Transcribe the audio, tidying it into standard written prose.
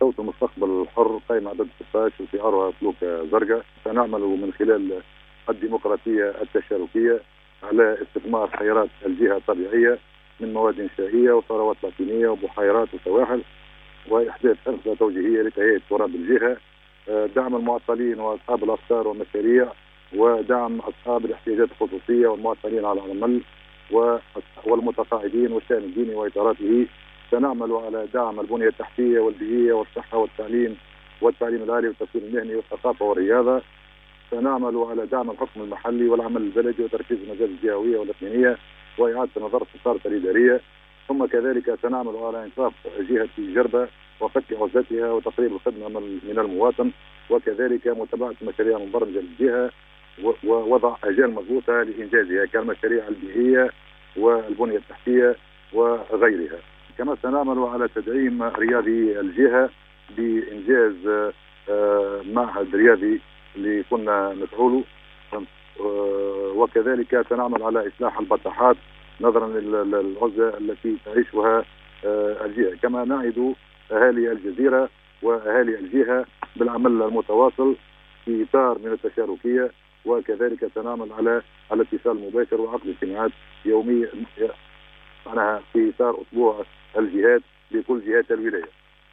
صوت المستقبل الحر قائمة عدد 16 وشعارها سلوك زرقاء. سنعمل من خلال الديمقراطية التشاركية على استثمار خيرات الجهة الطبيعية من مواد إنشائية وثروات باطنية وبحيرات وسواحل، وإحداث أنظمة توجيهية لتهيئة تراب الجهة، دعم المعطلين وأصحاب الأفكار والمشاريع، ودعم أصحاب الاحتياجات الخصوصية والمعطلين على العمل والمتقاعدين والشأن الديني وإطاراته. سنعمل على دعم البنية التحتية والبيئية والصحة والتعليم العالي والتسويق المهني والثقافة والرياضة. سنعمل على دعم الحكم المحلي والعمل البلدي وتركيز المجال الجهوية والإقليمية وإعادة نظر السلطات الإدارية. ثم كذلك سنعمل على إنصاف جهة جربة وفك عزلتها وتقريب الخدمة من المواطن، وكذلك متابعة المشاريع المبرمجة للجهة ووضع أجال مضبوطة لإنجازها كالمشاريع البيئية والبنية التحتية وغيرها. كما سنعمل على تدعيم رياضي الجهة بإنجاز معهد رياضي اللي كنا نسعوله، وكذلك سنعمل على إصلاح البطاحات نظرا للعزة التي تعيشها الجهة. كما نعد أهالي الجزيرة وأهالي الجهة بالعمل المتواصل في إطار من التشاركية، وكذلك سنعمل على الاتصال المباشر وعقد اجتماعات يومية في إطار أسبوع الجهات بكل جهات الولاية.